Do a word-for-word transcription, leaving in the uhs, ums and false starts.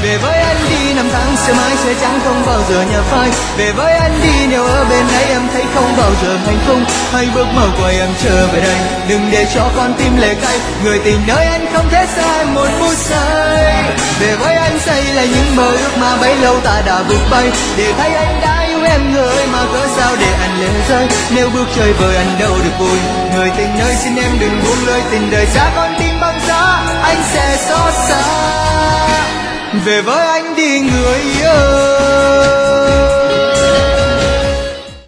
Về với anh đi, năm tháng sẽ mãi sẽ chẳng không bao giờ nhạt phai. Về với anh đi, nếu ở bên ấy em thấy không bao giờ hạnh phúc, hãy bước mau quay em trở về đây, đừng để cho con tim lệ cay. Người tình nơi anh không thể sai một phút giây. Về với anh xây là những mơ ước mà bấy lâu ta đã vượt bay, để thấy anh đã yêu em người mà cớ sao để anh lệ rơi. Nếu bước chơi với anh đâu được vui, người tình ơi xin em đừng buông lơi. Tình đời xa con tim băng giá, anh sẽ xót xa. Về với anh đi người ơi.